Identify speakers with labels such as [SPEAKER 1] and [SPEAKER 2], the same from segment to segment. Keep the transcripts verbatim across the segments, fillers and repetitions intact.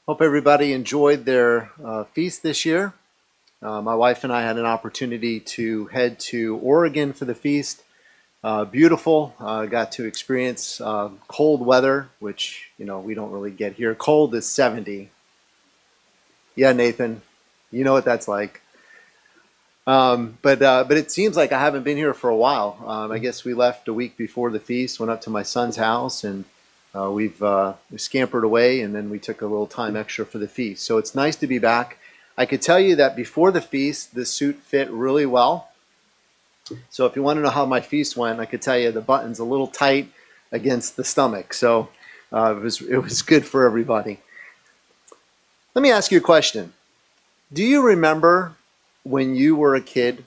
[SPEAKER 1] Hope everybody enjoyed their uh, feast this year. Uh, my wife and I had an opportunity to head to Oregon for the feast. Uh, beautiful. Uh, got to experience uh, cold weather, which you know we don't really get here. Cold is seventy. Yeah, Nathan, you know what that's like. Um, but uh, but it seems like I haven't been here for a while. Um, I guess we left a week before the feast, went up to my son's house, and uh, we've uh, we scampered away, and then we took a little time extra for the feast. So it's nice to be back. I could tell you that before the feast, the suit fit really well. So if you want to know how my feast went, I could tell you the button's a little tight against the stomach. So uh, it was it was good for everybody. Let me ask you a question. Do you remember when you were a kid?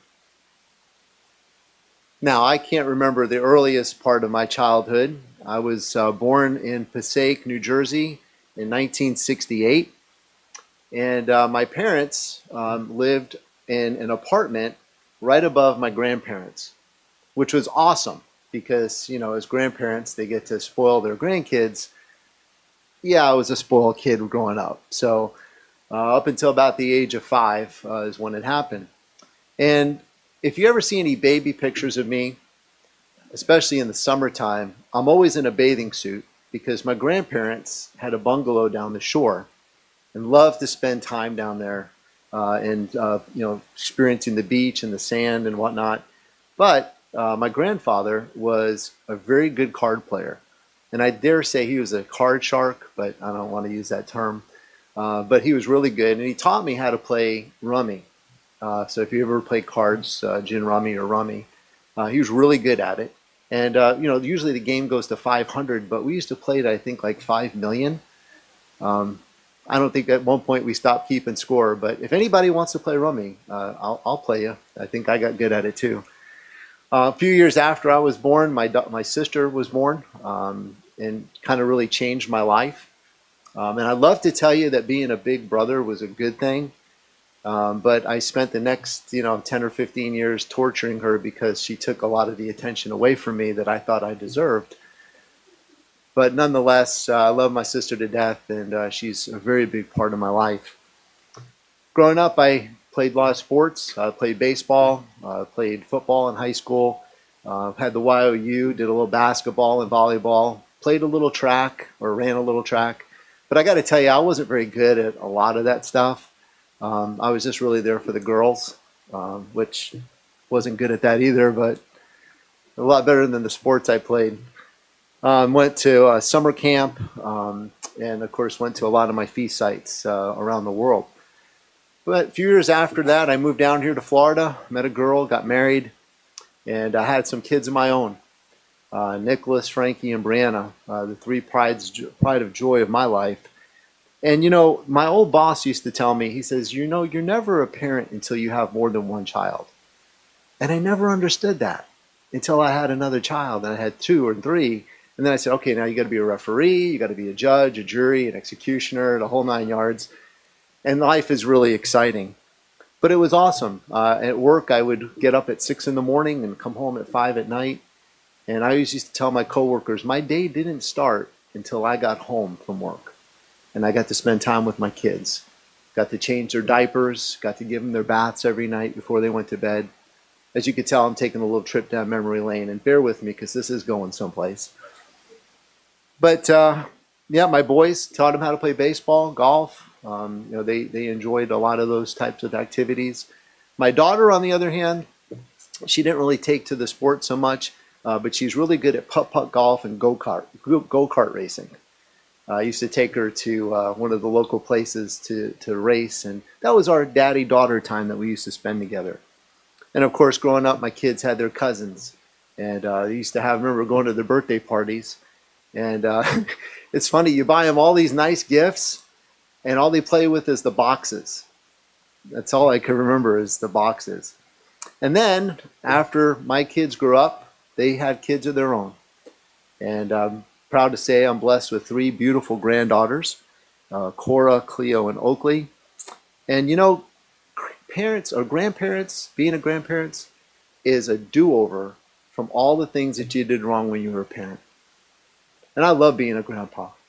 [SPEAKER 1] Now, I can't remember the earliest part of my childhood. I was uh, born in Passaic, New Jersey in nineteen sixty-eight. And uh, my parents um, lived in an apartment right above my grandparents, which was awesome because, you know, as grandparents, they get to spoil their grandkids. Yeah, I was a spoiled kid growing up. So uh, up until about the age of five uh, is when it happened. And if you ever see any baby pictures of me, especially in the summertime, I'm always in a bathing suit because my grandparents had a bungalow down the shore and loved to spend time down there uh, and uh, you know experiencing the beach and the sand and whatnot. But uh, my grandfather was a very good card player, and I dare say he was a card shark, but I don't want to use that term. Uh, but he was really good, and he taught me how to play rummy. Uh, so if you ever play cards, uh, gin rummy or rummy, uh, he was really good at it. And uh, you know, usually the game goes to five hundred, but we used to play it, I think, like five million. Um, I don't think at one point we stopped keeping score, but if anybody wants to play rummy, uh, I'll, I'll play you. I think I got good at it too. Uh, a few years after I was born, my my sister was born, um, and kind of really changed my life. Um, and I'd love to tell you that being a big brother was a good thing. Um, but I spent the next, you know, ten or fifteen years torturing her because she took a lot of the attention away from me that I thought I deserved. But nonetheless, uh, I love my sister to death, and uh, she's a very big part of my life. Growing up, I played a lot of sports. I played baseball, uh, played football in high school, uh, had the Y O U, did a little basketball and volleyball, played a little track or ran a little track. But I got to tell you, I wasn't very good at a lot of that stuff. Um, I was just really there for the girls, um, which wasn't good at that either, but a lot better than the sports I played. Um, went to uh, summer camp, um, and of course went to a lot of my feast sites uh, around the world. But a few years after that, I moved down here to Florida, met a girl, got married, and I had some kids of my own. Uh, Nicholas, Frankie, and Brianna, uh, the three prides, pride of joy of my life. And you know, my old boss used to tell me, he says, you know, you're never a parent until you have more than one child. And I never understood that until I had another child, and I had two or three. And then I said, okay, now you got to be a referee, you got to be a judge, a jury, an executioner, the whole nine yards. And life is really exciting. But it was awesome. Uh, at work, I would get up at six in the morning and come home at five at night. And I always used to tell my coworkers, my day didn't start until I got home from work. And I got to spend time with my kids. Got to change their diapers, got to give them their baths every night before they went to bed. As you can tell, I'm taking a little trip down memory lane, and bear with me because this is going someplace. But uh, yeah, my boys taught them how to play baseball, golf. Um, you know, they, they enjoyed a lot of those types of activities. My daughter, on the other hand, she didn't really take to the sport so much, uh, but she's really good at putt-putt golf and go-kart, go-kart racing. Uh, I used to take her to uh, one of the local places to, to race, and that was our daddy-daughter time that we used to spend together. And of course, growing up, my kids had their cousins, and uh, they used to have, I remember going to their birthday parties, and uh, it's funny, you buy them all these nice gifts, and all they play with is the boxes. That's all I can remember is the boxes. And then, after my kids grew up, they had kids of their own. And I'm proud to say I'm blessed with three beautiful granddaughters, uh, Cora, Cleo, and Oakley. And you know, parents or grandparents, being a grandparent is a do-over from all the things that you did wrong when you were a parent. And I love being a grandpa.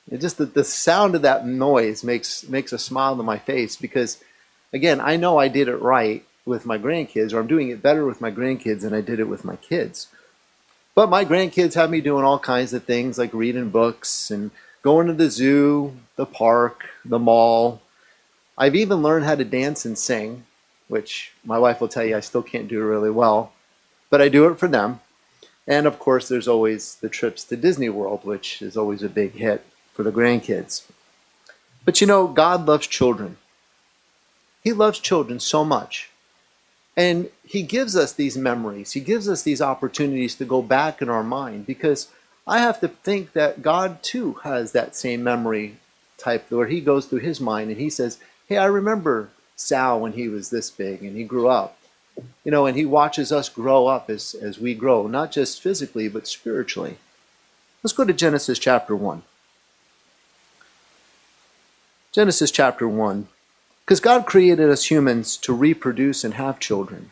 [SPEAKER 1] It just the, the sound of that noise makes makes a smile on my face because, again, I know I did it right with my grandkids, or I'm doing it better with my grandkids than I did it with my kids. But my grandkids have me doing all kinds of things like reading books and going to the zoo, the park, the mall. I've even learned how to dance and sing, which my wife will tell you I still can't do really well, but I do it for them. And of course, there's always the trips to Disney World, which is always a big hit for the grandkids. But you know, God loves children. He loves children so much. And he gives us these memories. He gives us these opportunities to go back in our mind, because I have to think that God too has that same memory type where he goes through his mind and he says, hey, I remember Sal when he was this big and he grew up. You know, and he watches us grow up as, as we grow, not just physically, but spiritually. Let's go to Genesis chapter one. Genesis chapter one. Because God created us humans to reproduce and have children.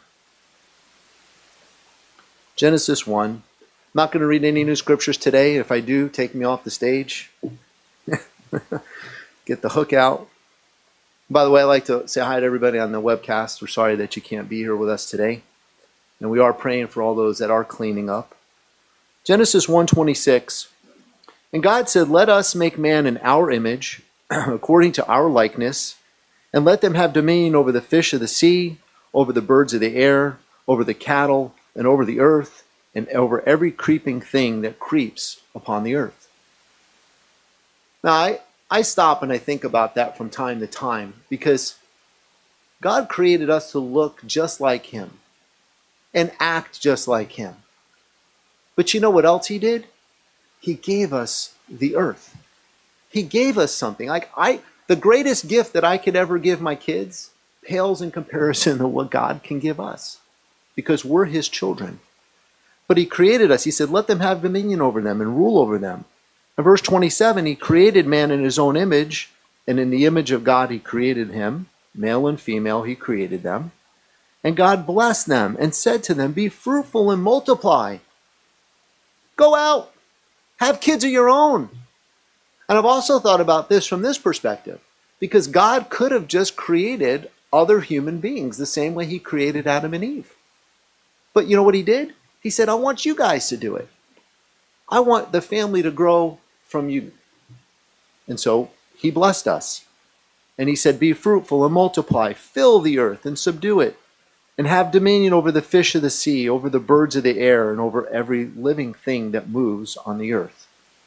[SPEAKER 1] Genesis one. I'm not going to read any new scriptures today. If I do, take me off the stage. Get the hook out. By the way, I'd like to say hi to everybody on the webcast. We're sorry that you can't be here with us today. And we are praying for all those that are cleaning up. Genesis one twenty-six. And God said, let us make man in our image, according to our likeness, and let them have dominion over the fish of the sea, over the birds of the air, over the cattle, and over the earth, and over every creeping thing that creeps upon the earth. Now, I, I stop and I think about that from time to time, because God created us to look just like him and act just like him. But you know what else he did? He gave us the earth. He gave us something. Like I, the greatest gift that I could ever give my kids pales in comparison to what God can give us, because we're his children. But he created us. He said, let them have dominion over them and rule over them. In verse twenty-seven, he created man in his own image, and in the image of God he created him. Male and female he created them. And God blessed them and said to them, be fruitful and multiply. Go out, have kids of your own. And I've also thought about this from this perspective, because God could have just created other human beings the same way he created Adam and Eve. But you know what he did? He said, I want you guys to do it. I want the family to grow from you. And so he blessed us. And he said, be fruitful and multiply, fill the earth and subdue it, and have dominion over the fish of the sea, over the birds of the air, and over every living thing that moves on the earth.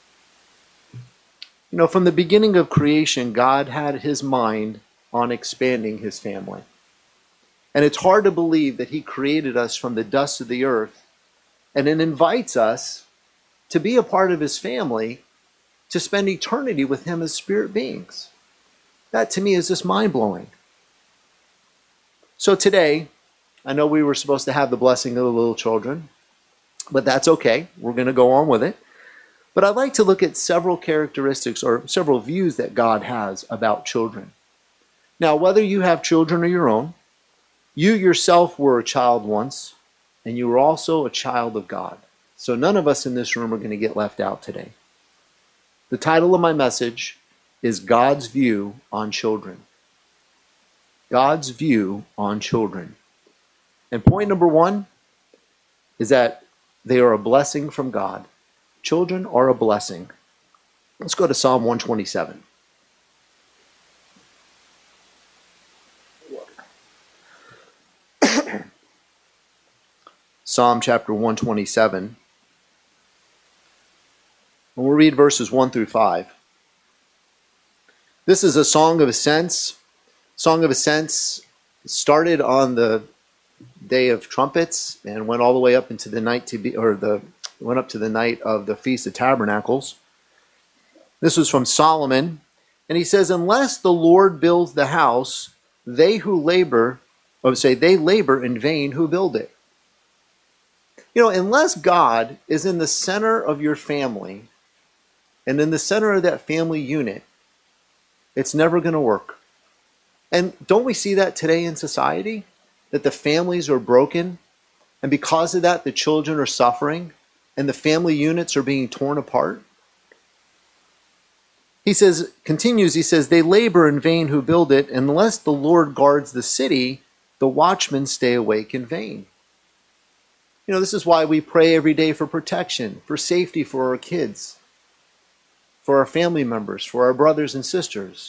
[SPEAKER 1] You know, from the beginning of creation, God had his mind on expanding his family. And it's hard to believe that he created us from the dust of the earth, and it invites us to be a part of his family, to spend eternity with him as spirit beings. That to me is just mind-blowing. So today, I know we were supposed to have the blessing of the little children, but that's okay. We're going to go on with it. But I'd like to look at several characteristics or several views that God has about children. Now, whether you have children or your own, you yourself were a child once, and you were also a child of God. So none of us in this room are going to get left out today. The title of my message is God's View on Children. God's view on children. And point number one is that they are a blessing from God. Children are a blessing. Let's go to Psalm one twenty-seven. Psalm chapter one twenty-seven. And we'll read verses one through five. This is a song of ascents. Song of ascents started on the day of trumpets and went all the way up into the night to be, or the went up to the night of the Feast of Tabernacles. This was from Solomon, and he says, "Unless the Lord builds the house, they who labor, or say they labor in vain who build it." You know, unless God is in the center of your family and in the center of that family unit, it's never going to work. And don't we see that today in society? That the families are broken, and because of that, the children are suffering, and the family units are being torn apart? He says, continues, he says, they labor in vain who build it. Unless the Lord guards the city, the watchmen stay awake in vain. You know, this is why we pray every day for protection, for safety for our kids, for our family members, for our brothers and sisters.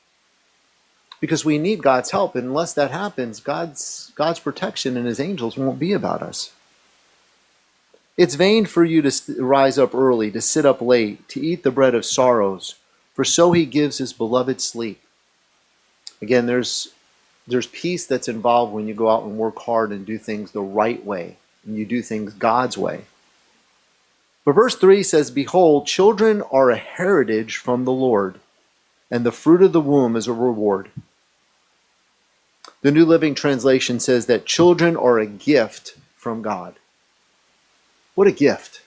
[SPEAKER 1] Because we need God's help. And unless that happens, God's, God's protection and his angels won't be about us. It's vain for you to rise up early, to sit up late, to eat the bread of sorrows, for so he gives his beloved sleep. Again, there's, there's peace that's involved when you go out and work hard and do things the right way, and you do things God's way. But verse three says, behold, children are a heritage from the Lord, and the fruit of the womb is a reward. The New Living Translation says that children are a gift from God. What a gift.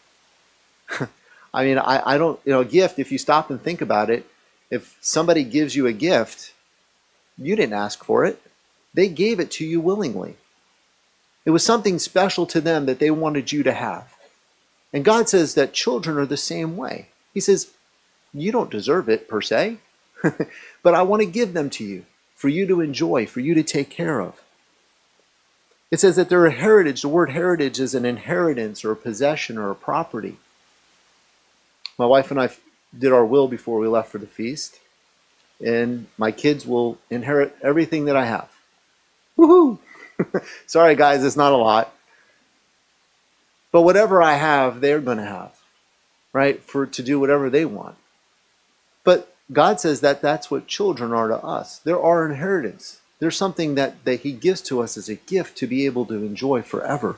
[SPEAKER 1] I mean, I, I don't, you know, a gift, if you stop and think about it, if somebody gives you a gift, you didn't ask for it. They gave it to you willingly. It was something special to them that they wanted you to have. And God says that children are the same way. He says, you don't deserve it per se, but I want to give them to you for you to enjoy, for you to take care of. It says that they're a heritage. The word heritage is an inheritance or a possession or a property. My wife and I did our will before we left for the feast, and my kids will inherit everything that I have. Woohoo! Sorry guys, it's not a lot. But whatever I have, they're going to have, right? For to do whatever they want. But God says that that's what children are to us. They're our inheritance. They're something that, that he gives to us as a gift to be able to enjoy forever.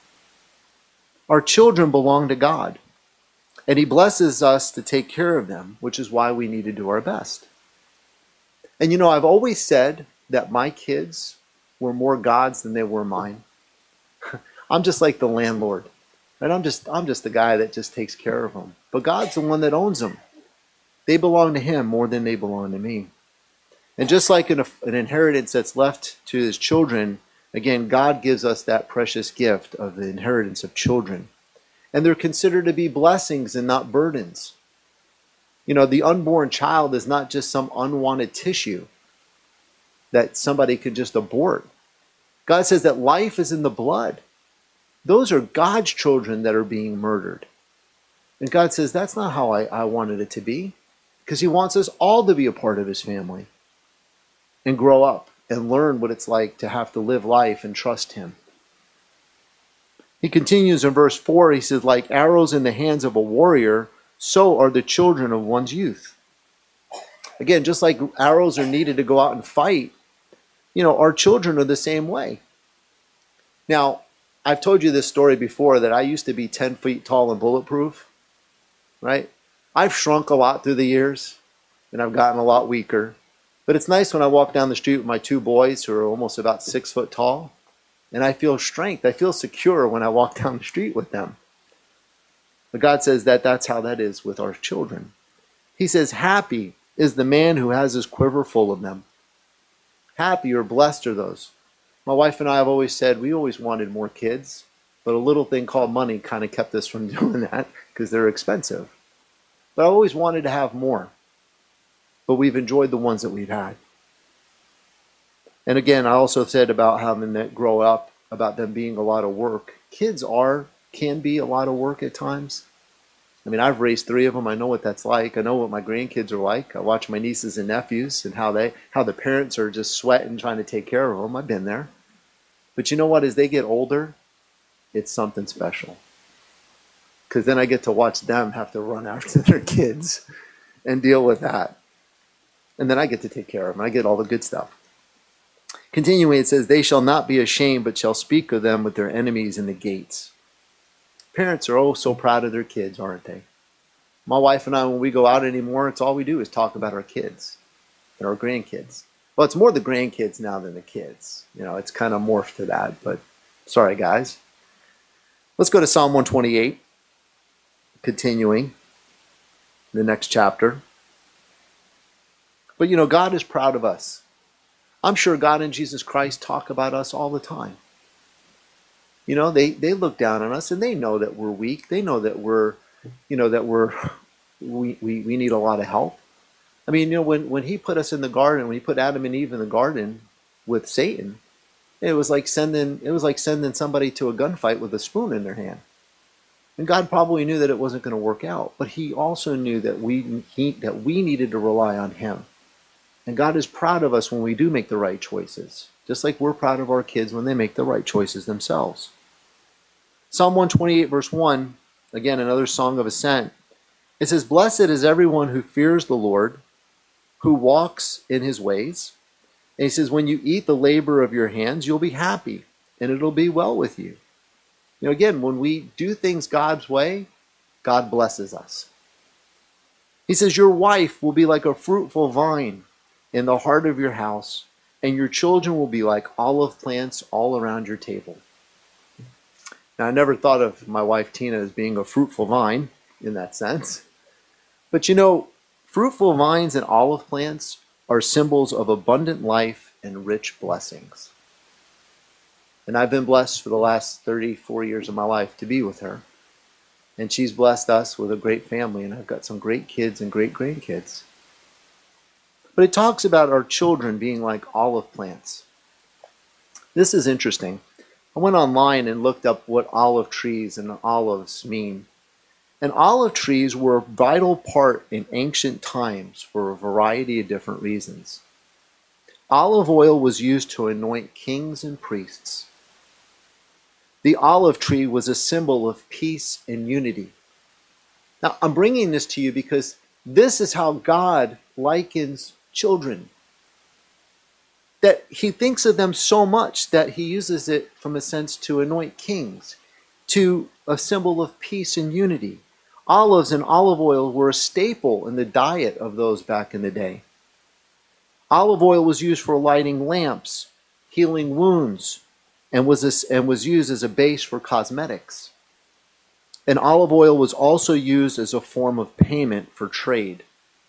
[SPEAKER 1] Our children belong to God. And he blesses us to take care of them, which is why we need to do our best. And you know, I've always said that my kids were more God's than they were mine. I'm just like the landlord. Right? I'm just, I'm just the guy that just takes care of them. But God's the one that owns them. They belong to him more than they belong to me. And just like an, an inheritance that's left to his children, again, God gives us that precious gift of the inheritance of children. And they're considered to be blessings and not burdens. You know, the unborn child is not just some unwanted tissue that somebody could just abort. God says that life is in the blood. Those are God's children that are being murdered. And God says that's not how I, I wanted it to be, because he wants us all to be a part of his family and grow up and learn what it's like to have to live life and trust him. He continues in verse four, he says, like arrows in the hands of a warrior, so are the children of one's youth. Again, just like arrows are needed to go out and fight, you know, our children are the same way. Now, I've told you this story before that I used to be ten feet tall and bulletproof, right? I've shrunk a lot through the years, and I've gotten a lot weaker. But it's nice when I walk down the street with my two boys who are almost about six foot tall, and I feel strength. I feel secure when I walk down the street with them. But God says that that's how that is with our children. He says, happy is the man who has his quiver full of them. Happy or blessed are those. My wife and I have always said we always wanted more kids, but a little thing called money kind of kept us from doing that because they're expensive. But I always wanted to have more. But we've enjoyed the ones that we've had. And again, I also said about having that grow up, about them being a lot of work. Kids are, can be a lot of work at times. I mean, I've raised three of them. I know what that's like. I know what my grandkids are like. I watch my nieces and nephews and how they, how the parents are just sweating trying to take care of them. I've been there. But you know what? As they get older, it's something special. Because then I get to watch them have to run after their kids and deal with that. And then I get to take care of them. I get all the good stuff. Continuing, it says, they shall not be ashamed, but shall speak of them with their enemies in the gates. Parents are oh so proud of their kids, aren't they? My wife and I, when we go out anymore, it's all we do is talk about our kids and our grandkids. Well, it's more the grandkids now than the kids. You know, it's kind of morphed to that, but sorry, guys. Let's go to Psalm one twenty-eight, continuing the next chapter. But, you know, God is proud of us. I'm sure God and Jesus Christ talk about us all the time. You know, they, they look down on us and they know that we're weak. They know that we're, you know, that we're, we, we, we need a lot of help. I mean, you know, when, when he put us in the garden, when he put Adam and Eve in the garden with Satan, it was like sending it was like sending somebody to a gunfight with a spoon in their hand. And God probably knew that it wasn't going to work out, but he also knew that we he, that we needed to rely on him. And God is proud of us when we do make the right choices, just like we're proud of our kids when they make the right choices themselves. Psalm one twenty-eight, verse one, again, another song of ascent. It says, "Blessed is everyone who fears the Lord, who walks in his ways." And he says, "When you eat the labor of your hands, you'll be happy, and it'll be well with you." You know, again, when we do things God's way, God blesses us. He says, "Your wife will be like a fruitful vine in the heart of your house, and your children will be like olive plants all around your table." Now, I never thought of my wife Tina as being a fruitful vine in that sense. But you know, fruitful vines and olive plants are symbols of abundant life and rich blessings. And I've been blessed for the last thirty-four years of my life to be with her. And she's blessed us with a great family, and I've got some great kids and great grandkids. But it talks about our children being like olive plants. This is interesting. I went online and looked up what olive trees and olives mean. And olive trees were a vital part in ancient times for a variety of different reasons. Olive oil was used to anoint kings and priests. The olive tree was a symbol of peace and unity. Now, I'm bringing this to you because this is how God likens children. That he thinks of them so much that he uses it from a sense to anoint kings, to a symbol of peace and unity. Olives and olive oil were a staple in the diet of those back in the day. Olive oil was used for lighting lamps, healing wounds, and was, a, and was used as a base for cosmetics. And olive oil was also used as a form of payment for trade.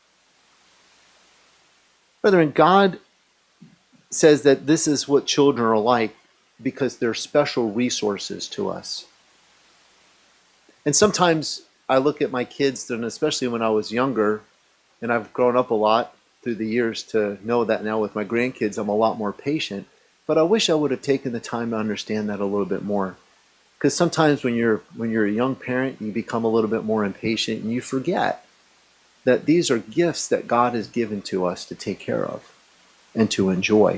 [SPEAKER 1] Brethren, God says that this is what children are like because they're special resources to us. And sometimes I look at my kids, and especially when I was younger, and I've grown up a lot through the years to know that now with my grandkids I'm a lot more patient, but I wish I would have taken the time to understand that a little bit more. Because sometimes when you're when you're a young parent, you become a little bit more impatient and you forget that these are gifts that God has given to us to take care of and to enjoy.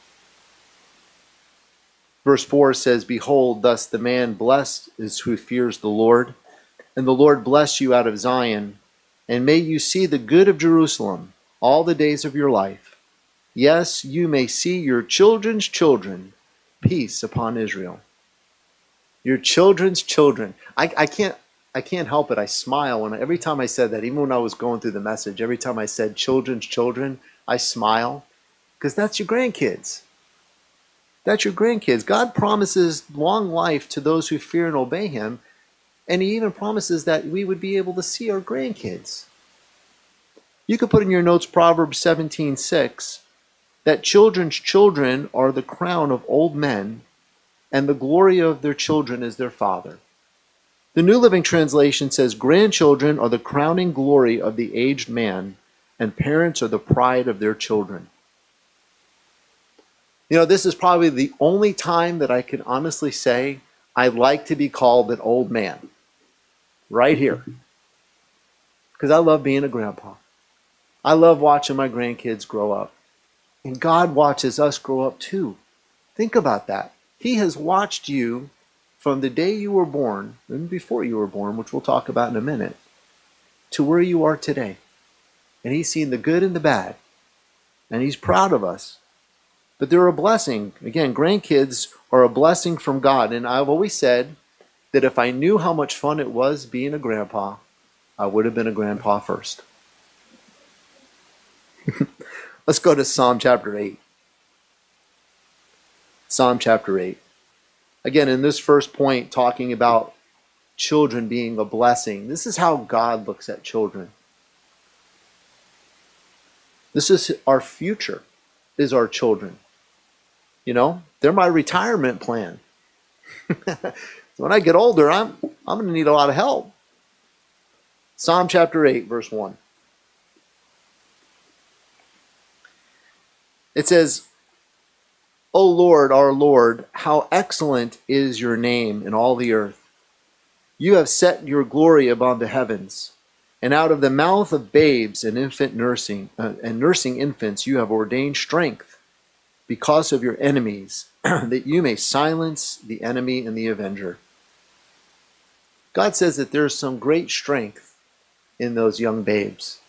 [SPEAKER 1] Verse four says, "Behold, thus the man blessed is who fears the Lord, and the Lord bless you out of Zion, and may you see the good of Jerusalem all the days of your life. Yes, you may see your children's children. Peace upon Israel." Your children's children. I, I can't I can't help it. I smile when I, every time I said that, even when I was going through the message, every time I said children's children, I smile because that's your grandkids. That's your grandkids. God promises long life to those who fear and obey him, and he even promises that we would be able to see our grandkids. You could put in your notes Proverbs seventeen six, that children's children are the crown of old men, and the glory of their children is their father. The New Living Translation says, "Grandchildren are the crowning glory of the aged man, and parents are the pride of their children." You know, this is probably the only time that I can honestly say I'd like to be called an old man. Right here. Because I love being a grandpa. I love watching my grandkids grow up. And God watches us grow up too. Think about that. He has watched you from the day you were born, and before you were born, which we'll talk about in a minute, to where you are today. And he's seen the good and the bad. And he's proud of us. But they're a blessing. Again, grandkids are a blessing from God. And I've always said that if I knew how much fun it was being a grandpa, I would have been a grandpa first. Let's go to Psalm chapter eight. Psalm chapter eight. Again, in this first point, talking about children being a blessing. This is how God looks at children. This is our future, is our children. You know, they're my retirement plan. When I get older, I'm, I'm going to need a lot of help. Psalm chapter eight, verse one. It says, O Lord, our Lord, how excellent is your name in all the earth. You have set your glory above the heavens, and out of the mouth of babes and infant nursing uh, and nursing infants you have ordained strength because of your enemies, that you may silence the enemy and the avenger. God says that there's some great strength in those young babes.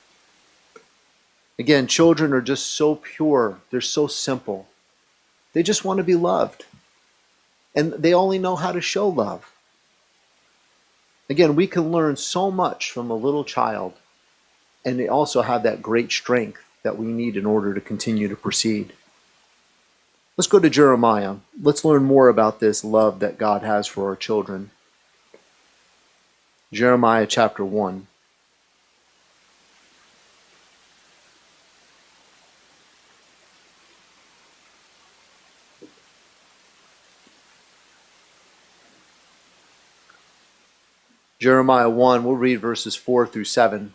[SPEAKER 1] Again, children are just so pure. They're so simple. They just want to be loved. And they only know how to show love. Again, we can learn so much from a little child, and they also have that great strength that we need in order to continue to proceed. Let's go to Jeremiah. Let's learn more about this love that God has for our children. Jeremiah chapter one. Jeremiah one, we'll read verses four through seven.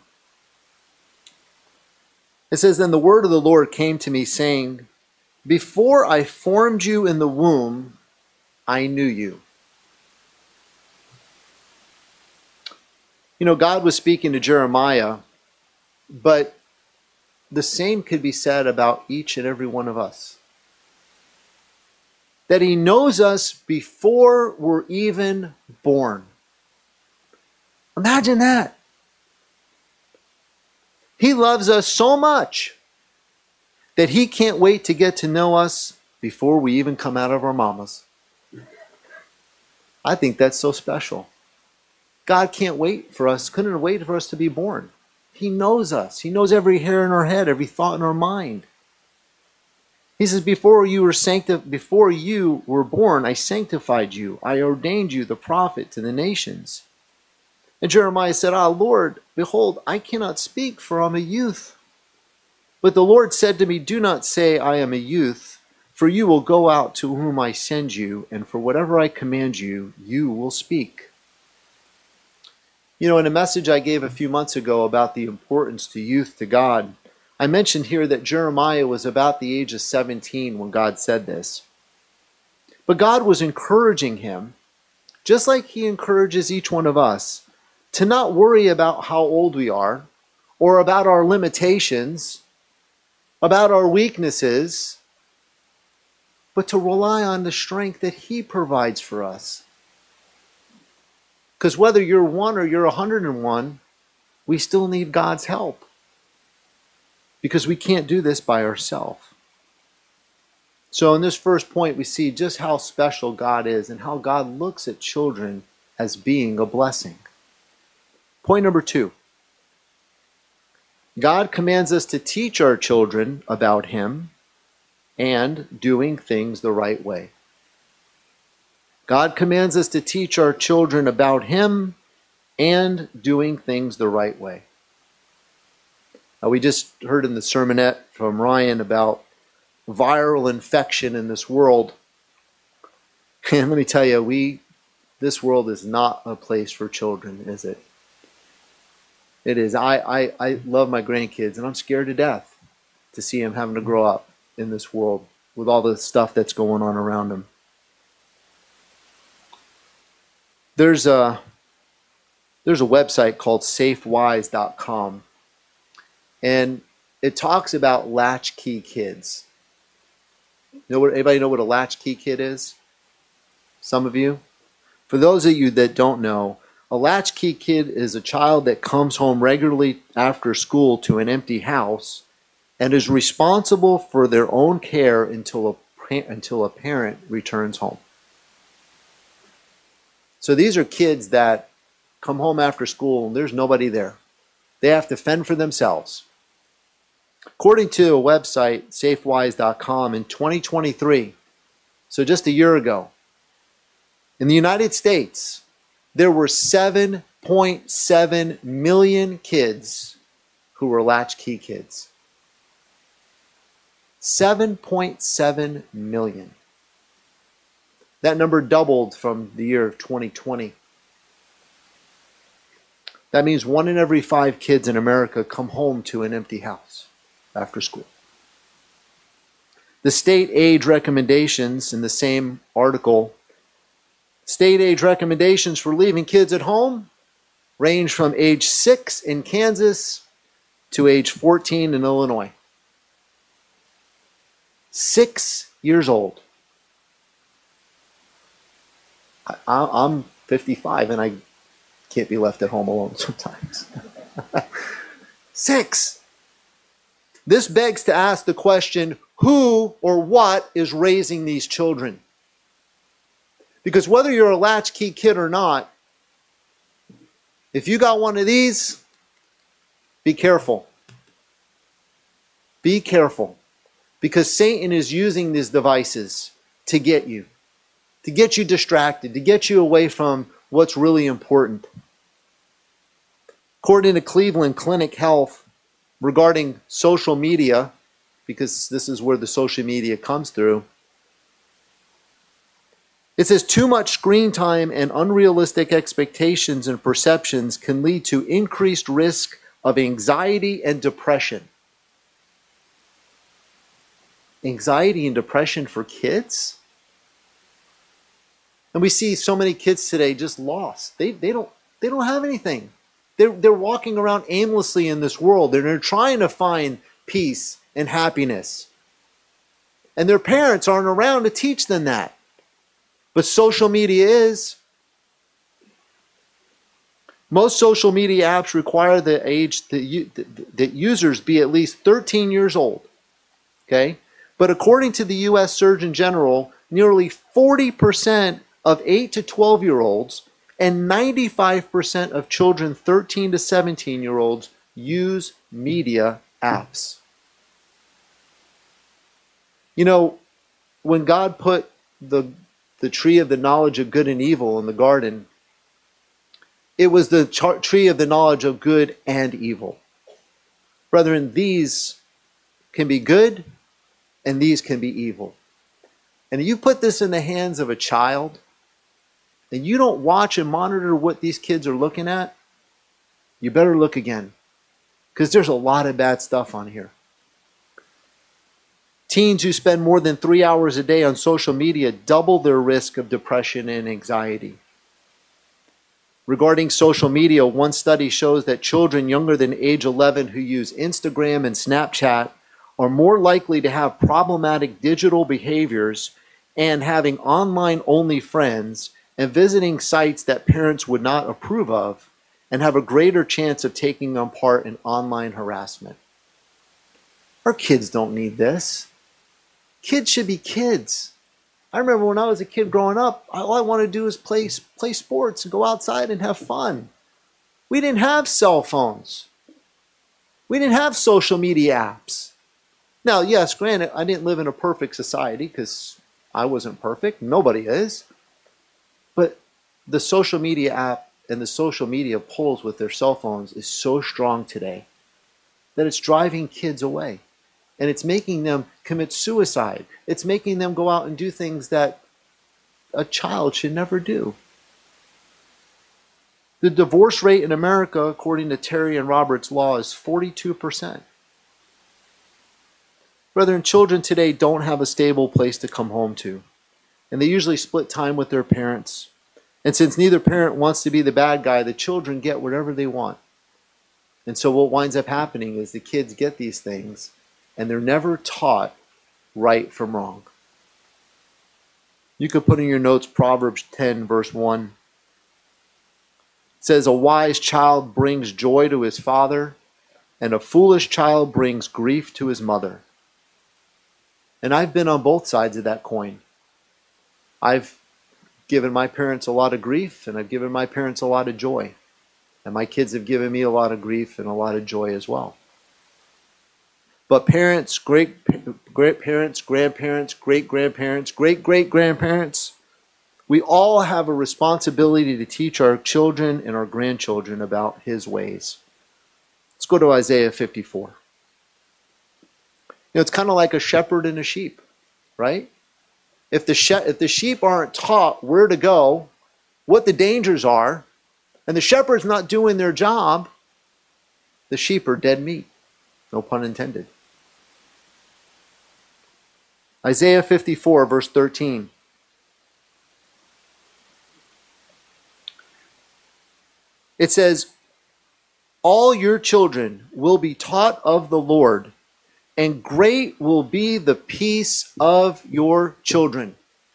[SPEAKER 1] It says, Then the word of the Lord came to me, saying, Before I formed you in the womb, I knew you. You know, God was speaking to Jeremiah, but the same could be said about each and every one of us. That he knows us before we're even born. Imagine that. He loves us so much that he can't wait to get to know us before we even come out of our mamas. I think that's so special. God can't wait for us, couldn't wait for us to be born. He knows us. He knows every hair in our head, every thought in our mind. He says, before you were sancti- before you were born, I sanctified you. I ordained you the prophet to the nations. And Jeremiah said, Ah, Lord, behold, I cannot speak, for I am a youth. But the Lord said to me, Do not say, I am a youth, for you will go out to whom I send you, and for whatever I command you, you will speak. You know, in a message I gave a few months ago about the importance to youth to God, I mentioned here that Jeremiah was about the age of seventeen when God said this. But God was encouraging him, just like he encourages each one of us, to not worry about how old we are, or about our limitations, about our weaknesses, but to rely on the strength that he provides for us. Because whether you're one or you're one hundred and one, we still need God's help. Because we can't do this by ourselves. So in this first point, we see just how special God is and how God looks at children as being a blessing. Point number two. God commands us to teach our children about him and doing things the right way. God commands us to teach our children about him and doing things the right way. Now, we just heard in the sermonette from Ryan about viral infection in this world. And let me tell you, we this world is not a place for children, is it? It is. I, I, I love my grandkids, and I'm scared to death to see them having to grow up in this world with all the stuff that's going on around them. There's a, there's a website called safe wise dot com, and it talks about latchkey kids. You know what, anybody know what a latchkey kid is? Some of you? For those of you that don't know, a latchkey kid is a child that comes home regularly after school to an empty house and is responsible for their own care until a, until a parent returns home. So these are kids that come home after school and there's nobody there. They have to fend for themselves. According to a website, safe wise dot com, in twenty twenty-three, so just a year ago, in the United States, there were seven point seven million kids who were latchkey kids. seven point seven million. That number doubled from the year of twenty twenty. That means one in every five kids in America come home to an empty house after school. The state age recommendations in the same article, state age recommendations for leaving kids at home range from age six in Kansas to age fourteen in Illinois. Six years old. I, I'm fifty-five and I can't be left at home alone sometimes. Six. This begs to ask the question, who or what is raising these children? Because whether you're a latchkey kid or not, if you got one of these, be careful. Be careful. Because Satan is using these devices to get you. To get you distracted. To get you away from what's really important. According to Cleveland Clinic Health, regarding social media, because this is where the social media comes through, it says too much screen time and unrealistic expectations and perceptions can lead to increased risk of anxiety and depression. Anxiety and depression for kids? And we see so many kids today just lost. They, they, don't, they don't have anything. They're, they're walking around aimlessly in this world and they're trying to find peace and happiness. And their parents aren't around to teach them that. But social media is. Most social media apps require the age that, that users be at least thirteen years old. Okay? But according to the U S Surgeon General, nearly forty percent of eight to twelve year olds and ninety-five percent of children thirteen to seventeen year olds use media apps. You know, when God put the, the tree of the knowledge of good and evil in the garden, it was the tree of the knowledge of good and evil. Brethren, these can be good and these can be evil. And if you put this in the hands of a child, and you don't watch and monitor what these kids are looking at, you better look again. Because there's a lot of bad stuff on here. Teens who spend more than three hours a day on social media double their risk of depression and anxiety. Regarding social media, one study shows that children younger than age eleven who use Instagram and Snapchat are more likely to have problematic digital behaviors and having online-only friends and visiting sites that parents would not approve of and have a greater chance of taking on part in online harassment. Our kids don't need this. Kids should be kids. I remember when I was a kid growing up, all I wanted to do was play, play sports and go outside and have fun. We didn't have cell phones. We didn't have social media apps. Now, yes, granted, I didn't live in a perfect society because I wasn't perfect. Nobody is. But the social media app and the social media pulls with their cell phones is so strong today that it's driving kids away. And it's making them commit suicide. It's making them go out and do things that a child should never do. The divorce rate in America, according to Terry and Roberts' law, is forty-two percent. Brethren, children today don't have a stable place to come home to. And they usually split time with their parents. And since neither parent wants to be the bad guy, the children get whatever they want. And so what winds up happening is the kids get these things and they're never taught right from wrong. You could put in your notes Proverbs ten verse one. It says, a wise child brings joy to his father, and a foolish child brings grief to his mother. And I've been on both sides of that coin. I've given my parents a lot of grief, and I've given my parents a lot of joy. And my kids have given me a lot of grief and a lot of joy as well. But parents, great, great parents, grandparents, great grandparents, great great grandparents, we all have a responsibility to teach our children and our grandchildren about His ways. Let's go to Isaiah fifty-four. You know, it's kind of like a shepherd and a sheep, right? If the, she- if the sheep aren't taught where to go, what the dangers are, and the shepherd's not doing their job, the sheep are dead meat. No pun intended. Isaiah fifty-four, verse thirteen. It says, all your children will be taught of the Lord, and great will be the peace of your children.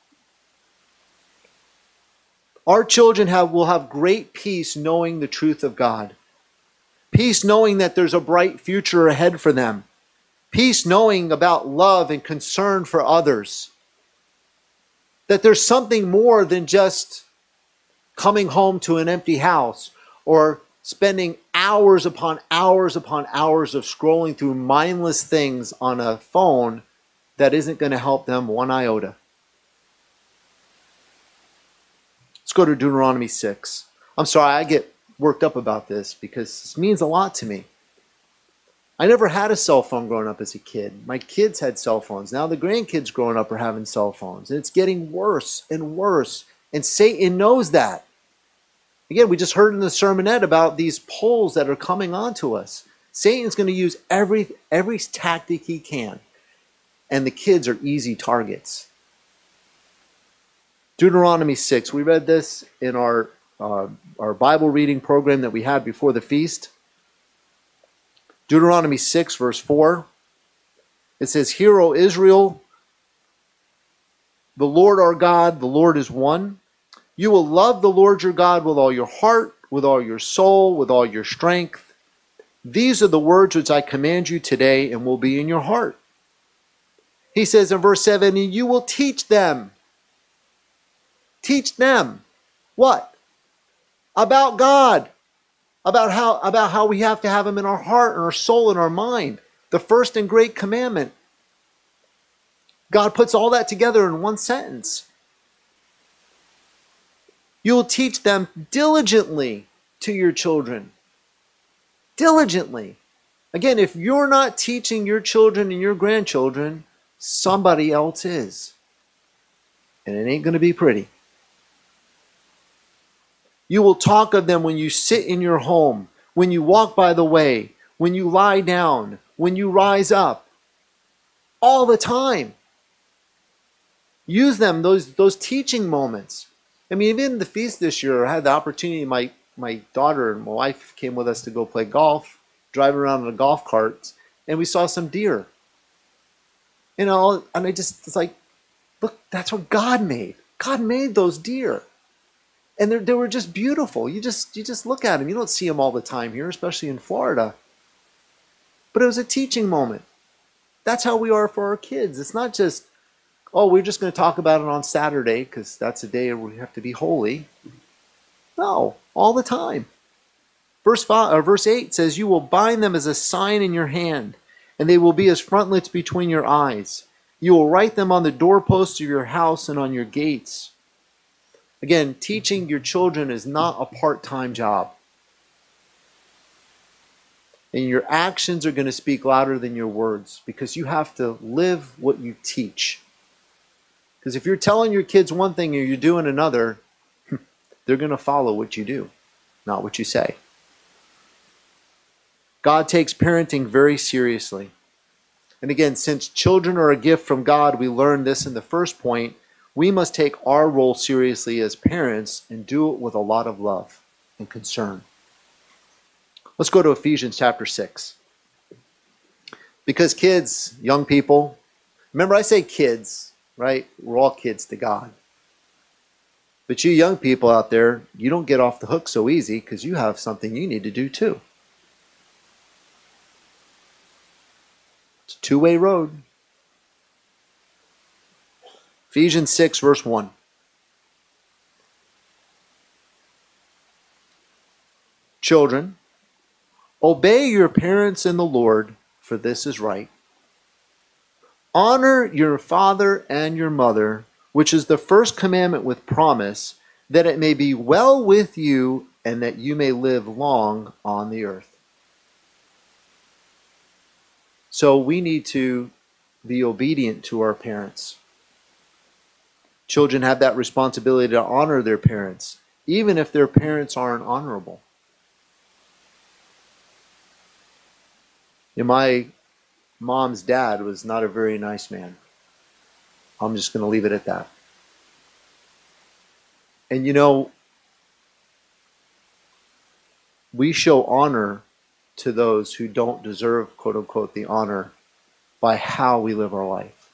[SPEAKER 1] Our children have, will have great peace knowing the truth of God. Peace knowing that there's a bright future ahead for them. Peace knowing about love and concern for others. That there's something more than just coming home to an empty house or spending hours upon hours upon hours of scrolling through mindless things on a phone that isn't going to help them one iota. Let's go to Deuteronomy six. I'm sorry, I get worked up about this because this means a lot to me. I never had a cell phone growing up as a kid. My kids had cell phones. Now the grandkids growing up are having cell phones. And it's getting worse and worse. And Satan knows that. Again, we just heard in the sermonette about these polls that are coming onto us. Satan's going to use every, every tactic he can. And the kids are easy targets. Deuteronomy six. We read this in our, uh, our Bible reading program that we had before the feast. Deuteronomy six, verse four. It says, Hear, O Israel, the Lord our God, the Lord is one. You will love the Lord your God with all your heart, with all your soul, with all your strength. These are the words which I command you today and will be in your heart. He says in verse seven, and you will teach them. Teach them. What? About God. About how, about how we have to have him in our heart and our soul and our mind. The first and great commandment. God puts all that together in one sentence. You will teach them diligently to your children. Diligently. Again, if you're not teaching your children and your grandchildren, somebody else is. And it ain't going to be pretty. You will talk of them when you sit in your home, when you walk by the way, when you lie down, when you rise up. All the time. Use them, those, those teaching moments. I mean, even the feast this year, I had the opportunity, my, my daughter and my wife came with us to go play golf, drive around in a golf cart, and we saw some deer. You know, and I just, it's like, look, that's what God made. God made those deer. And they were just beautiful. You just, you just look at them. You don't see them all the time here, especially in Florida. But it was a teaching moment. That's how we are for our kids. It's not just, oh, we're just going to talk about it on Saturday because that's a day where we have to be holy. No, all the time. Verse five, or verse eight says, you will bind them as a sign in your hand, and they will be as frontlets between your eyes. You will write them on the doorposts of your house and on your gates. Again, teaching your children is not a part-time job. And your actions are going to speak louder than your words because you have to live what you teach. Because if you're telling your kids one thing and you're doing another, they're going to follow what you do, not what you say. God takes parenting very seriously. And again, since children are a gift from God, we learned this in the first point. We must take our role seriously as parents and do it with a lot of love and concern. Let's go to Ephesians chapter six. Because kids, young people, remember I say kids, right? We're all kids to God. But you young people out there, you don't get off the hook so easy because you have something you need to do too. It's a two-way road. Ephesians six, verse one. Children, obey your parents in the Lord, for this is right. Honor your father and your mother, which is the first commandment with promise, that it may be well with you and that you may live long on the earth. So we need to be obedient to our parents. Children have that responsibility to honor their parents, even if their parents aren't honorable. And my mom's dad was not a very nice man. I'm just going to leave it at that. And you know, we show honor to those who don't deserve, quote unquote, the honor by how we live our life.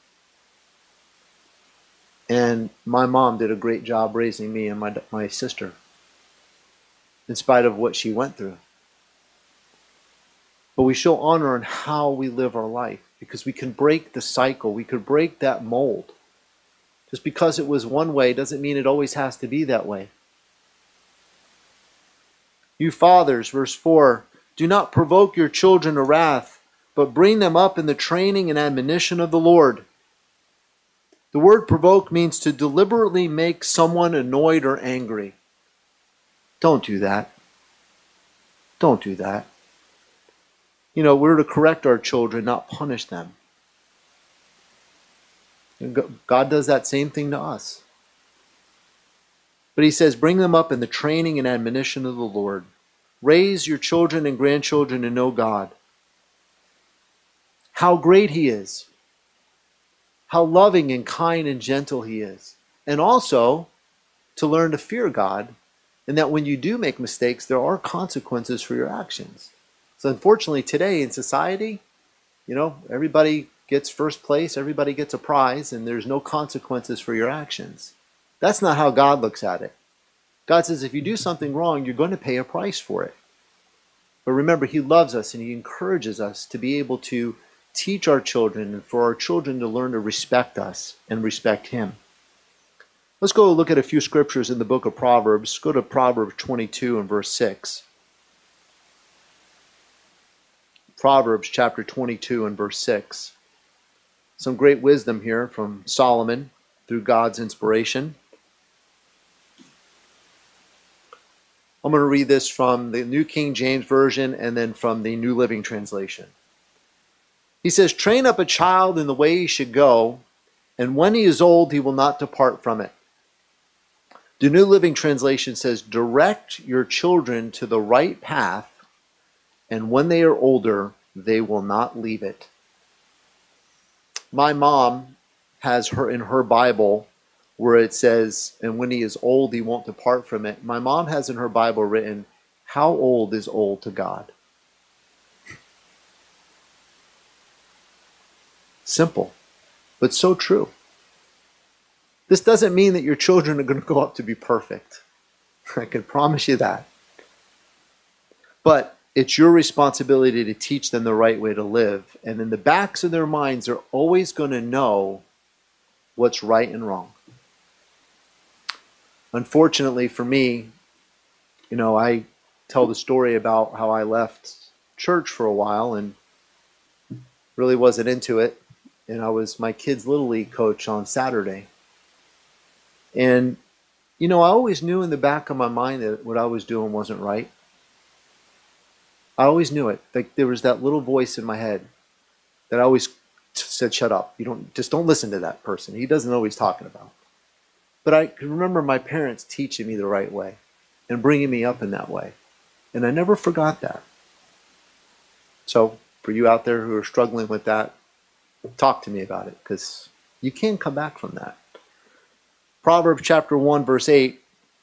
[SPEAKER 1] And my mom did a great job raising me and my, my sister, in spite of what she went through. But we show honor in how we live our life, because we can break the cycle. We could break that mold. Just because it was one way doesn't mean it always has to be that way. You fathers, verse four, do not provoke your children to wrath, but bring them up in the training and admonition of the Lord. The word provoke means to deliberately make someone annoyed or angry. Don't do that. Don't do that. You know, we're to correct our children, not punish them. And God does that same thing to us. But he says, bring them up in the training and admonition of the Lord. Raise your children and grandchildren to know God. How great he is. How loving and kind and gentle he is. And also to learn to fear God, and that when you do make mistakes, there are consequences for your actions. So unfortunately today in society, you know, everybody gets first place, everybody gets a prize, and there's no consequences for your actions. That's not how God looks at it. God says if you do something wrong, you're going to pay a price for it. But remember, he loves us and he encourages us to be able to teach our children and for our children to learn to respect us and respect him. Let's go look at a few scriptures in the book of Proverbs. Go to Proverbs twenty-two and verse six. Proverbs chapter twenty-two and verse six. Some great wisdom here from Solomon through God's inspiration. I'm going to read this from the New King James Version and then from the New Living Translation. He says, train up a child in the way he should go, and when he is old, he will not depart from it. The New Living Translation says, direct your children to the right path, and when they are older, they will not leave it. My mom has her in her Bible where it says, and when he is old, he won't depart from it. My mom has in her Bible written, how old is old to God? Simple, but so true. This doesn't mean that your children are going to go up to be perfect. I can promise you that. But it's your responsibility to teach them the right way to live. And in the backs of their minds, they're always going to know what's right and wrong. Unfortunately for me, you know, I tell the story about how I left church for a while and really wasn't into it. And I was my kid's Little League coach on Saturday. And, you know, I always knew in the back of my mind that what I was doing wasn't right. I always knew it. Like there was that little voice in my head that always said, shut up. You don't, just don't listen to that person. He doesn't know what he's talking about. But I can remember my parents teaching me the right way and bringing me up in that way. And I never forgot that. So for you out there who are struggling with that, talk to me about it, because you can come back from that. Proverbs chapter one, verse eight.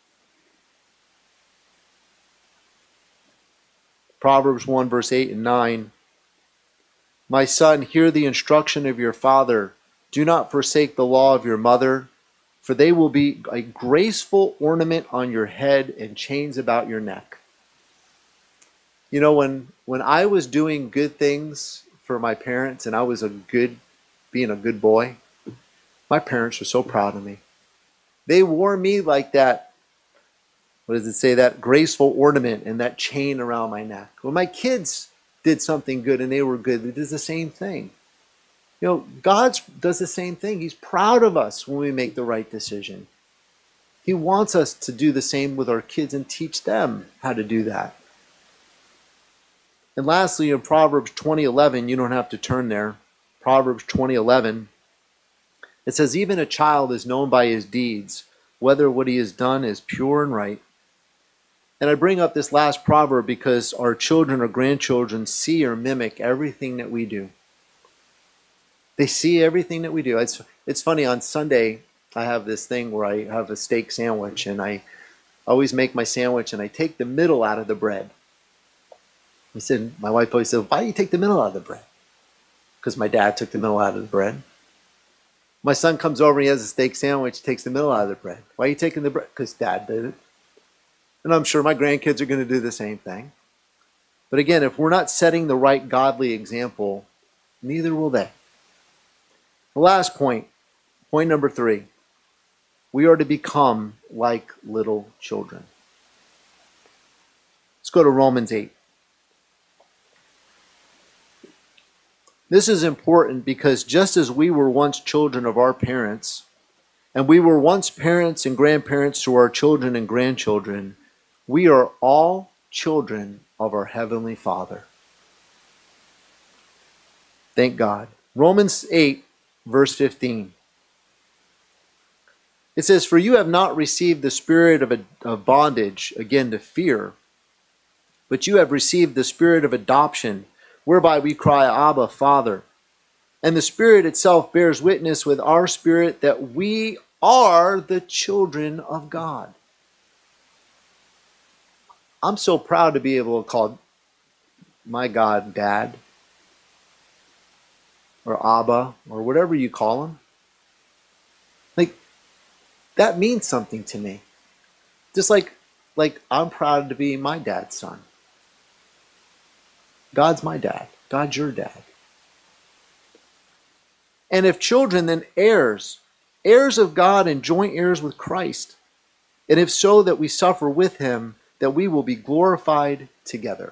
[SPEAKER 1] Proverbs one, verse eight and nine. My son, hear the instruction of your father. Do not forsake the law of your mother, for they will be a graceful ornament on your head and chains about your neck. You know, when, when I was doing good things for my parents and I was a good, being a good boy, my parents were so proud of me. They wore me like that, what does it say, that graceful ornament and that chain around my neck. When my kids did something good and they were good, they did the same thing. You know, God does the same thing. He's proud of us when we make the right decision. He wants us to do the same with our kids and teach them how to do that. And lastly, in Proverbs twenty eleven, you don't have to turn there. Proverbs twenty eleven, it says, even a child is known by his deeds, whether what he has done is pure and right. And I bring up this last proverb because our children or grandchildren see or mimic everything that we do. They see everything that we do. It's, it's funny, on Sunday, I have this thing where I have a steak sandwich, and I always make my sandwich, and I take the middle out of the bread. He said, my wife always said, why do you take the middle out of the bread? Because my dad took the middle out of the bread. My son comes over and he has a steak sandwich, takes the middle out of the bread. Why are you taking the bread? Because dad did it. And I'm sure my grandkids are going to do the same thing. But again, if we're not setting the right godly example, neither will they. The last point, point number three, we are to become like little children. Let's go to Romans eight. This is important because just as we were once children of our parents, and we were once parents and grandparents to our children and grandchildren, we are all children of our Heavenly Father. Thank God. Romans eight, verse fifteen. It says, for you have not received the spirit of, a, of bondage, again to fear, but you have received the spirit of adoption, whereby we cry, Abba, Father. And the Spirit itself bears witness with our spirit that we are the children of God. I'm so proud to be able to call my God Dad, or Abba, or whatever you call him. Like, that means something to me. Just like, like I'm proud to be my dad's son. God's my dad. God's your dad. And if children, then heirs, heirs of God and joint heirs with Christ. And if so, that we suffer with him, that we will be glorified together.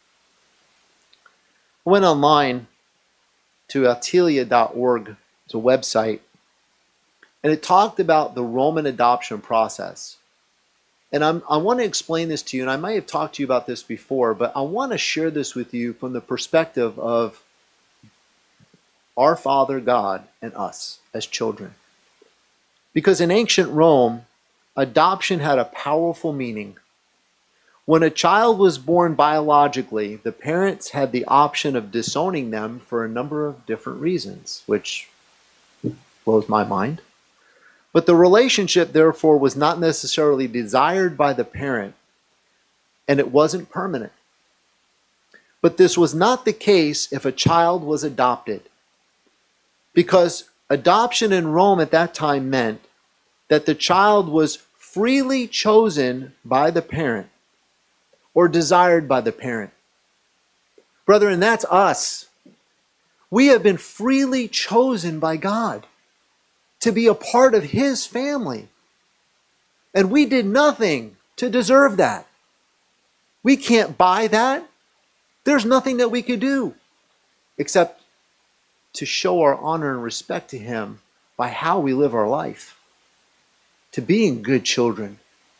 [SPEAKER 1] I went online to atelia dot org, it's a website, and it talked about the Roman adoption process. And I'm, I want to explain this to you, and I might have talked to you about this before, but I want to share this with you from the perspective of our Father God and us as children. Because in ancient Rome, adoption had a powerful meaning. When a child was born biologically, the parents had the option of disowning them for a number of different reasons, which blows my mind. But the relationship, therefore, was not necessarily desired by the parent, and it wasn't permanent. But this was not the case if a child was adopted, because adoption in Rome at that time meant that the child was freely chosen by the parent or desired by the parent. Brethren, that's us. We have been freely chosen by God to be a part of his family. And we did nothing to deserve that. We can't buy that. There's nothing that we could do except to show our honor and respect to him by how we live our life, to being good children.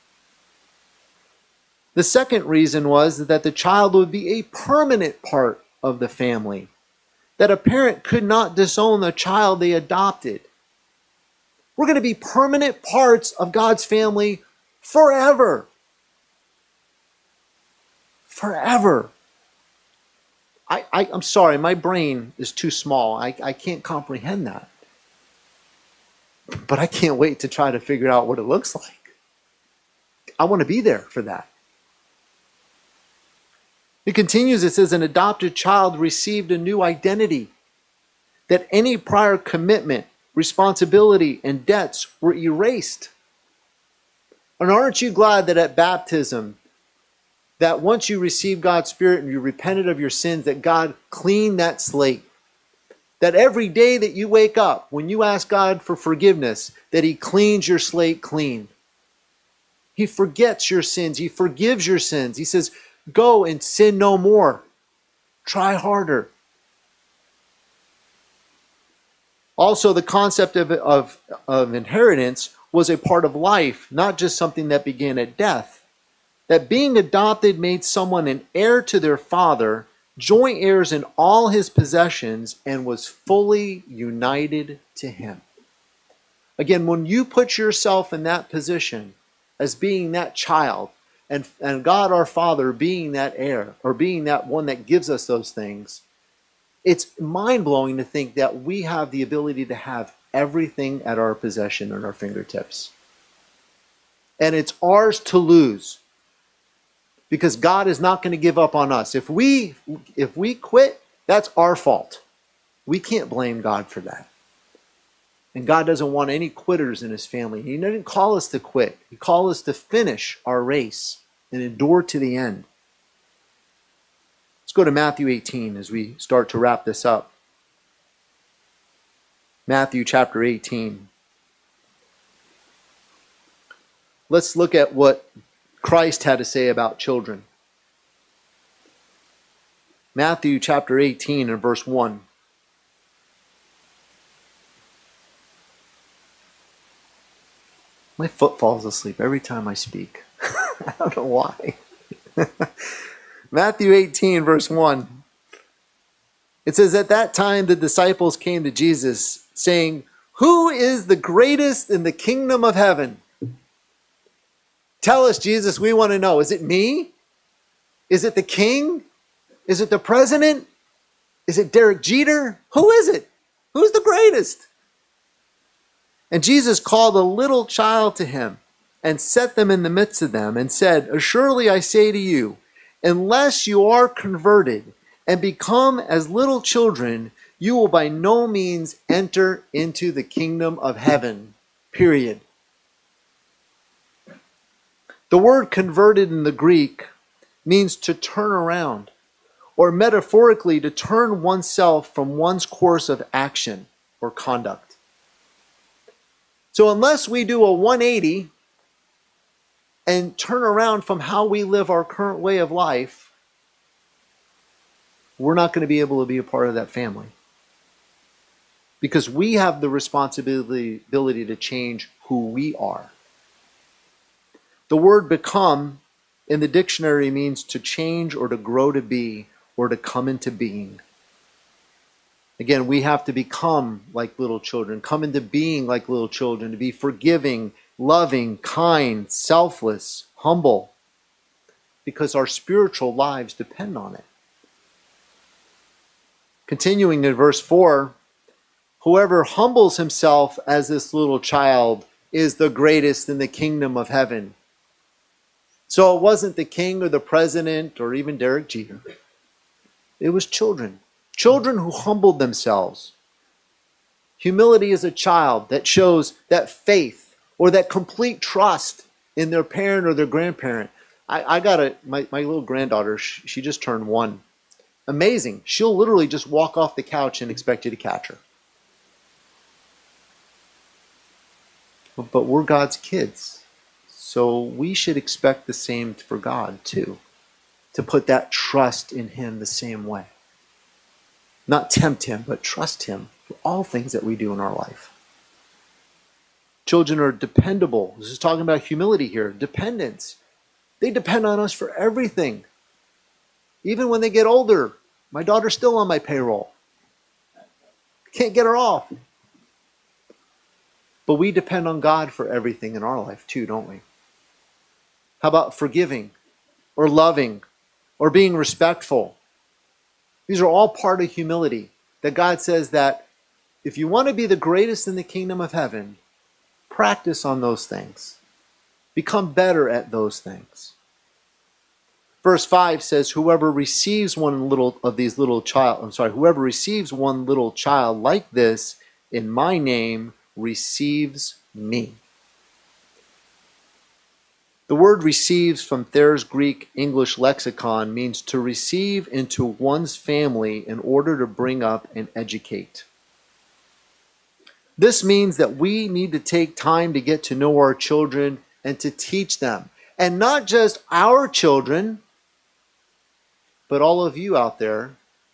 [SPEAKER 1] The second reason was that the child would be a permanent part of the family, that a parent could not disown the child they adopted. We're going to be permanent parts of God's family forever. Forever. I, I, I'm sorry, my brain is too small. I, I can't comprehend that. But I can't wait to try to figure out what it looks like. I want to be there for that. It continues, it says, an adopted child received a new identity, that any prior commitment, responsibility, and debts were erased. And aren't you glad that at baptism, that once you received God's Spirit and you repented of your sins, that God cleaned that slate? That every day that you wake up, when you ask God for forgiveness, that he cleans your slate clean. He forgets your sins. He forgives your sins. He says, go and sin no more. Try harder. Also, the concept of, of, of inheritance was a part of life, not just something that began at death. That being adopted made someone an heir to their father, joint heirs in all his possessions, and was fully united to him. Again, when you put yourself in that position as being that child, and, and God our Father being that heir, or being that one that gives us those things, It's mind-blowing to think that we have the ability to have everything at our possession at our fingertips. And it's ours to lose. Because God is not going to give up on us. If we if we quit, that's our fault. We can't blame God for that. And God doesn't want any quitters in his family. He didn't call us to quit. He called us to finish our race and endure to the end. Let's go to Matthew eighteen as we start to wrap this up. Matthew chapter eighteen. Let's look at what Christ had to say about children. Matthew chapter eighteen and verse one. My foot falls asleep every time I speak. I don't know why. Matthew eighteen, verse one. It says, "At that time the disciples came to Jesus, saying, 'Who is the greatest in the kingdom of heaven?' Tell us, Jesus, we want to know. Is it me? Is it the king? Is it the president? Is it Derek Jeter? Who is it? Who's the greatest?" And Jesus called a little child to him and set them in the midst of them and said, "Assuredly I say to you, unless you are converted and become as little children, you will by no means enter into the kingdom of heaven." Period. The word converted in the Greek means to turn around, or metaphorically to turn oneself from one's course of action or conduct. So unless we do a one eighty and turn around from how we live our current way of life, we're not going to be able to be a part of that family. Because we have the responsibility ability to change who we are. The word become in the dictionary means to change or to grow to be or to come into being. Again, we have to become like little children, come into being like little children, to be forgiving, loving, kind, selfless, humble, because our spiritual lives depend on it. Continuing in verse four, "Whoever humbles himself as this little child is the greatest in the kingdom of heaven." So it wasn't the king or the president or even Derek Jeter. It was children. Children who humbled themselves. Humility is a child that shows that faith or that complete trust in their parent or their grandparent. I, I got a, my, my little granddaughter, she, she just turned one. Amazing. She'll literally just walk off the couch and expect you to catch her. But, but we're God's kids. So we should expect the same for God too. To put that trust in him the same way. Not tempt him, but trust him for all things that we do in our life. Children are dependable. This is talking about humility here. Dependence. They depend on us for everything. Even when they get older. My daughter's still on my payroll. Can't get her off. But we depend on God for everything in our life too, don't we? How about forgiving or loving or being respectful? These are all part of humility. That God says that if you want to be the greatest in the kingdom of heaven, practice on those things. Become better at those things. Verse five says, "Whoever receives one little of these little child, I'm sorry, whoever receives one little child like this in my name receives me." The word receives from Thayer's Greek English lexicon means to receive into one's family in order to bring up and educate. This means that we need to take time to get to know our children and to teach them. And not just our children, but all of you out there,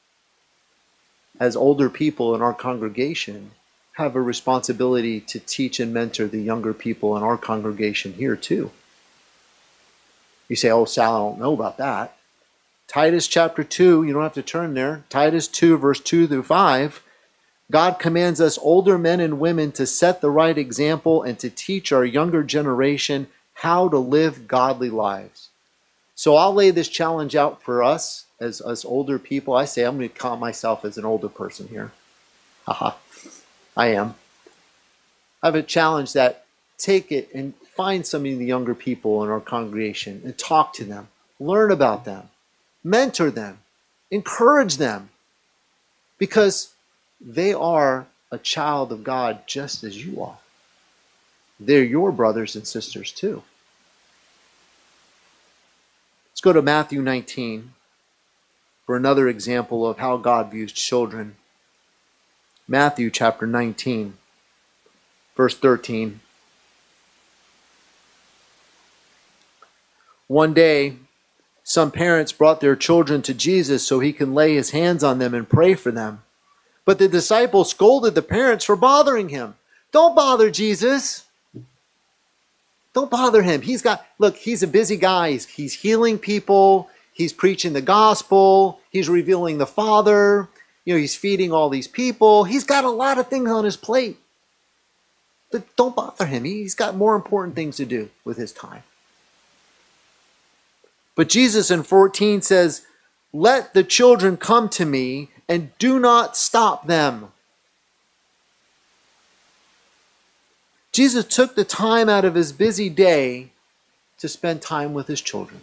[SPEAKER 1] as older people in our congregation, have a responsibility to teach and mentor the younger people in our congregation here too. You say, "Oh, Sal, I don't know about that." Titus chapter two, you don't have to turn there. Titus two, verse two through five. God commands us older men and women to set the right example and to teach our younger generation how to live godly lives. So I'll lay this challenge out for us as us older people, I say I'm going to count myself as an older person here. Haha, I am. I have a challenge that take it and find some of the younger people in our congregation and talk to them, learn about them, mentor them, encourage them, because they are a child of God just as you are. They're your brothers and sisters too. Let's go to Matthew nineteen for another example of how God views children. Matthew chapter nineteen, verse thirteen. One day, some parents brought their children to Jesus so he can lay his hands on them and pray for them. But the disciples scolded the parents for bothering him. Don't bother Jesus. Don't bother him. He's got, look, he's a busy guy. He's, he's healing people. He's preaching the gospel. He's revealing the Father. You know, he's feeding all these people. He's got a lot of things on his plate. But don't bother him. He's got more important things to do with his time. But Jesus in fourteen says, "Let the children come to me and do not stop them." Jesus took the time out of his busy day to spend time with his children.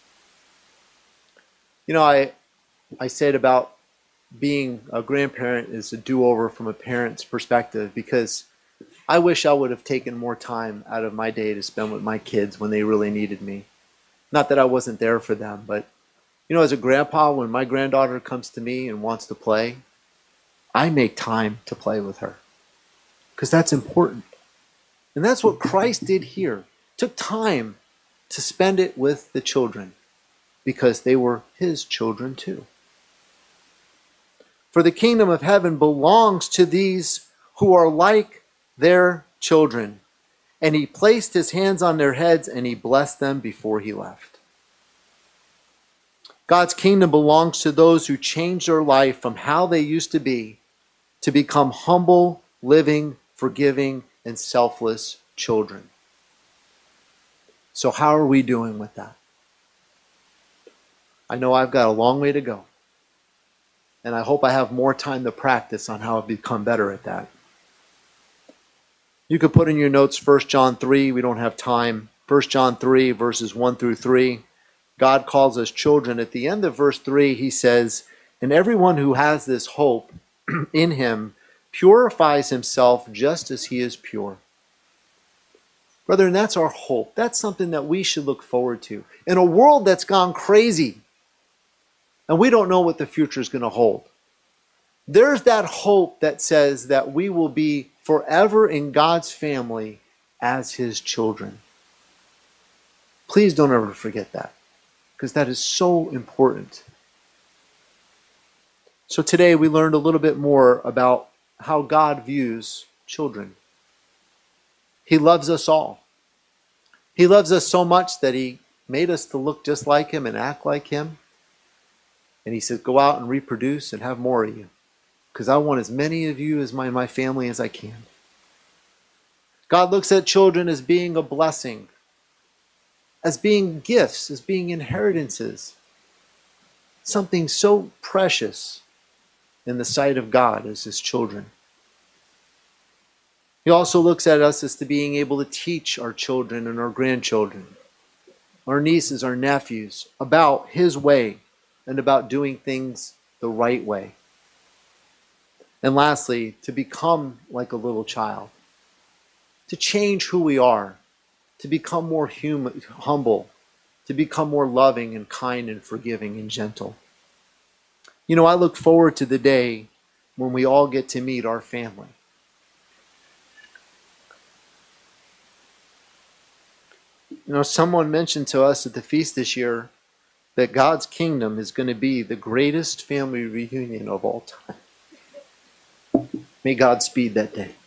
[SPEAKER 1] You know, I I said about being a grandparent is a do-over from a parent's perspective, because I wish I would have taken more time out of my day to spend with my kids when they really needed me. Not that I wasn't there for them, but you know, as a grandpa, when my granddaughter comes to me and wants to play, I make time to play with her, because that's important. And that's what Christ did here. Took time to spend it with the children, because they were his children too. For the kingdom of heaven belongs to these who are like their children. And he placed his hands on their heads and he blessed them before he left. God's kingdom belongs to those who change their life from how they used to be to become humble, living, forgiving, and selfless children. So how are we doing with that? I know I've got a long way to go. And I hope I have more time to practice on how to become better at that. You could put in your notes First John three. We don't have time. First John three, verses one through three. God calls us children. At the end of verse three, he says, "And everyone who has this hope in him purifies himself just as he is pure." Brethren, that's our hope. That's something that we should look forward to. In a world that's gone crazy, and we don't know what the future is going to hold, there's that hope that says that we will be forever in God's family as his children. Please don't ever forget that, because that is so important. So today we learned a little bit more about how God views children. He loves us all. He loves us so much that he made us to look just like him and act like him. And he said, go out and reproduce and have more of you, because I want as many of you as my, my family as I can. God looks at children as being a blessing, as being gifts, as being inheritances. Something so precious in the sight of God as his children. He also looks at us as to being able to teach our children and our grandchildren, our nieces, our nephews, about his way and about doing things the right way. And lastly, to become like a little child, to change who we are, to become more human, humble, to become more loving and kind and forgiving and gentle. You know, I look forward to the day when we all get to meet our family. You know, someone mentioned to us at the feast this year that God's kingdom is going to be the greatest family reunion of all time. May God speed that day.